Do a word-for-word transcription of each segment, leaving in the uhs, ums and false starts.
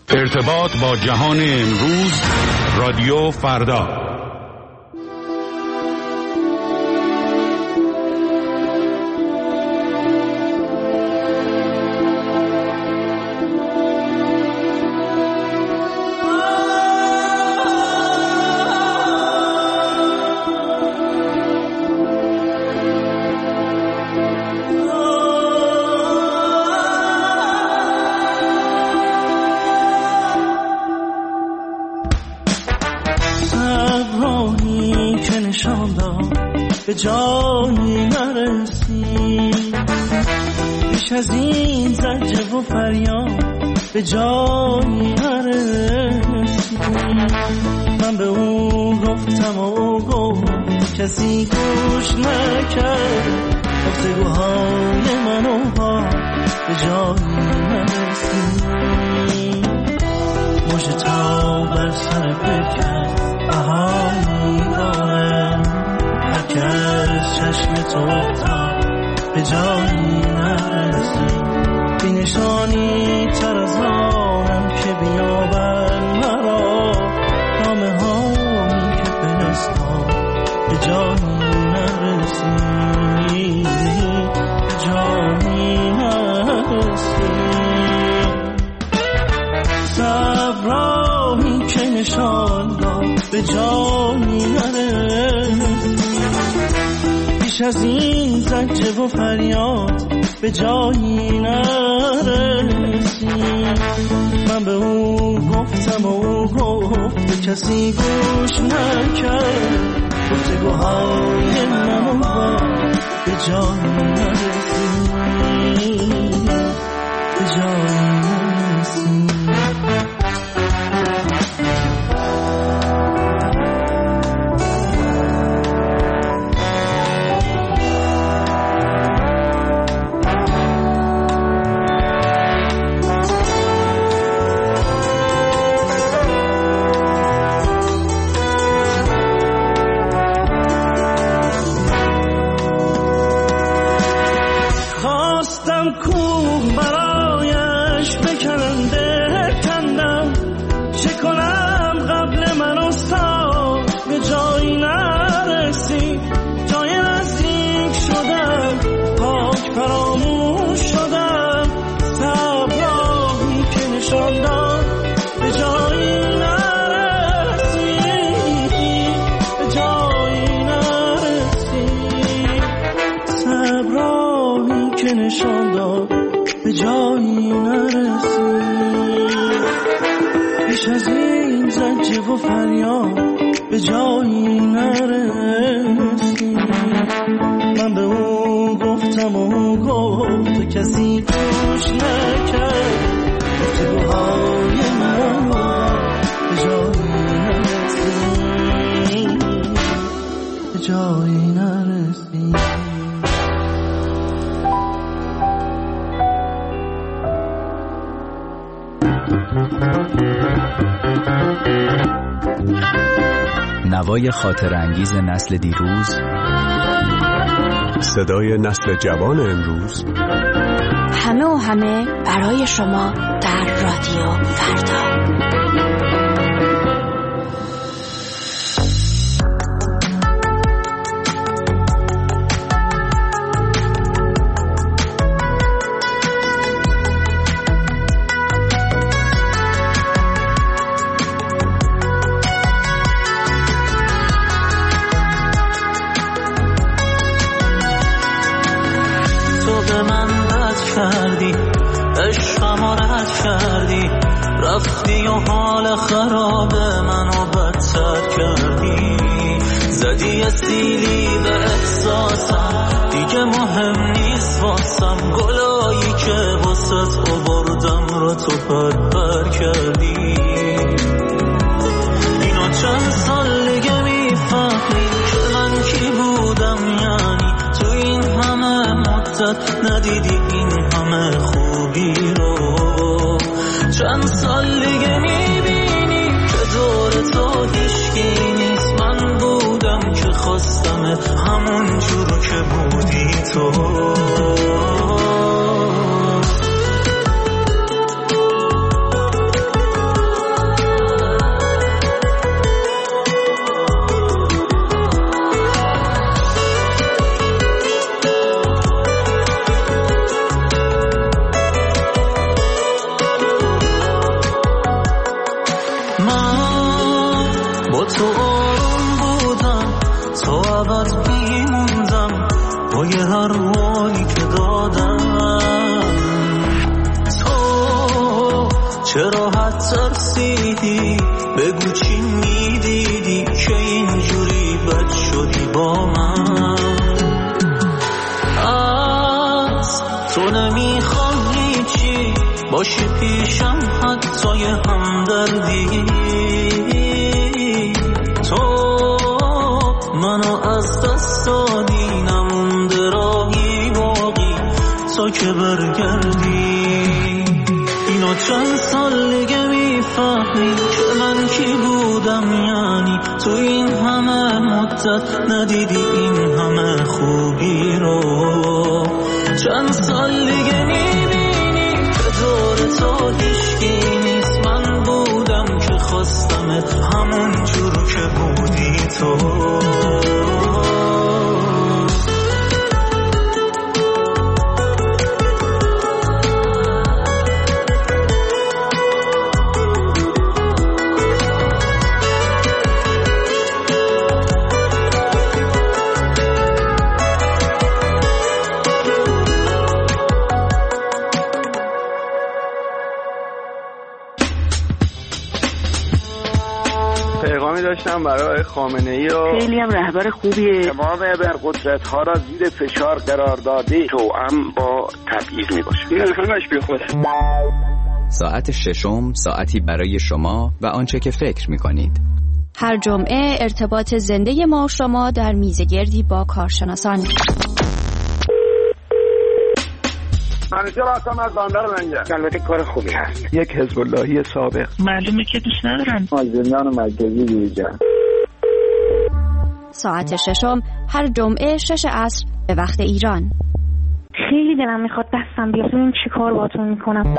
ارتباط با جهان امروز، رادیو فردا. به جایی نرسی، بیش از این زجر و فریاد به جایی نرسی. من به او گفتم و او گفت، کسی گوش نکرد. گفتگوهای من و با به جایی نرسی. مژه تا بر سر پیکر بهایی دارم، که از چشم تو تا به جایی نرسی. بی نشانی تر از آنم که بیابن مرا، نامه هایی که فرستاد به جایی نرسی، به جایی نرسی. صبرایی که نشان داد به جایی نرسی. بیش از این زجر و فریاد به جایی نرسی. من به او گفتم و او گفت، به کسی گوش نکرد. گفتگوهای من و با به جایی نرسی، به جایی نرسی. و فریاد به جایی نرسی. من به او گفتم و او گفت، و کسی گوش نکرد. گفتگوهای من به جایی نرسی، به جایی نرسی. نوای خاطر انگیز نسل دیروز، صدای نسل جوان امروز، همه و همه برای شما در رادیو فردا. رفتی و حال خراب منو بدتر کردی. زدی استیلی به احساسم، دیگه مهم نیست واسم. گلایی که واسط آوردم رو تو پر پر کردی. اینو چند سال دیگه میفهمی که من کی بودم. یعنی تو این همه مدت ندیدی این همه خوبی رو. چند سال دیگه میبینی که دور تو هیچکی نیست. من بودم که خواستمت همون جورو که بودی تو. توی هر حالی که دادم. تو چرا حد ترسیدی؟ بگو چی میدیدی که اینجوری بد شدی با من؟ از تو نمیخوام هیچی باشی پیشم، حتی یه همدردی. تو منو از دست دادی، نمونده راهی باقی تا که برگردی. اینو چند سال دیگه میفهمی که من کی بودم، یعنی تو این همه مدت ندیدی این همه خوبی رو. چند سال دیگه میبینی که دور تو هیچکی نیست، من بودم که خواستمت همون جور که بودی تو. داشتم برای خامنه‌ای و خیلی هم رهبر خوبیه. تمام ابرقدرت‌ها را زیر فشار قرار داده، توأم با تبعیض میباشه. این همش بیخوده. ساعت ششم، ساعتی برای شما و آنچه که فکر میکنید. هر جمعه ارتباط زنده ما و شما در میزگردی با کارشناسان. منیجر هستم از بندر منجر. البته کار خوبی هست. یک حزب اللهی سابق. معلومه که دوست ندارن. از زندان مرکزی بیرون. ساعت ششم هر جمعه شش عصر به وقت ایران. خیلی دلم میخواد دستم بیاد ببین چی کار باهاتون میکنم.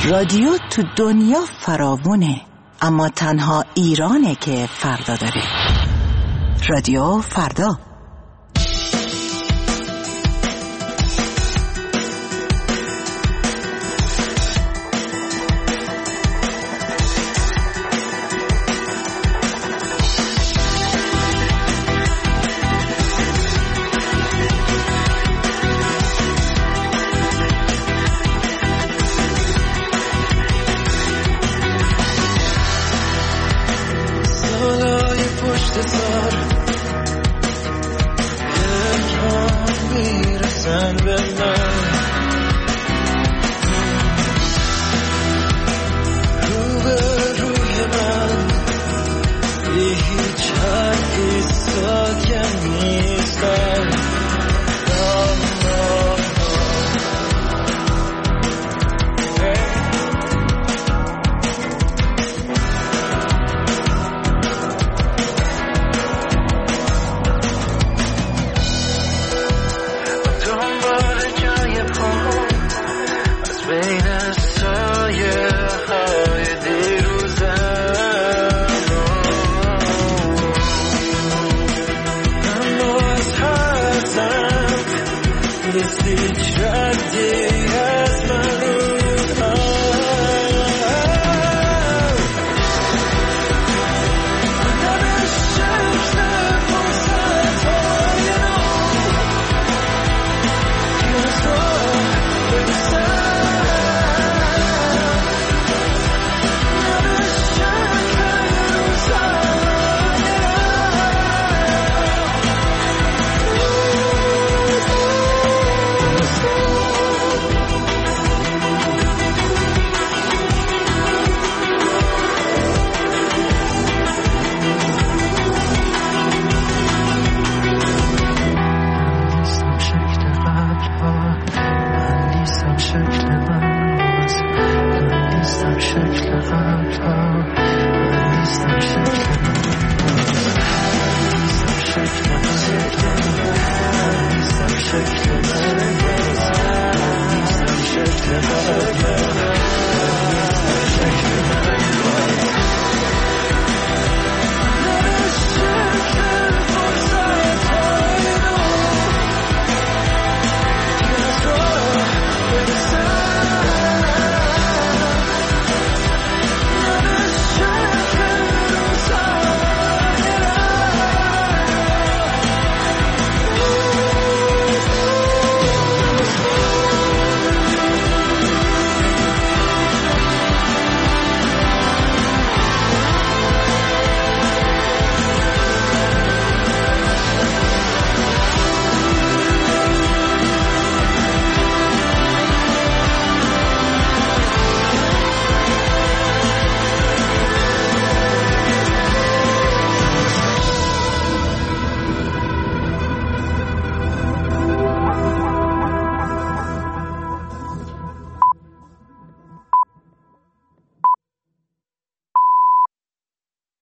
رادیو تو دنیا فراوونه، اما تنها ایرانه که فردا داره. رادیو فردا. This is tragic.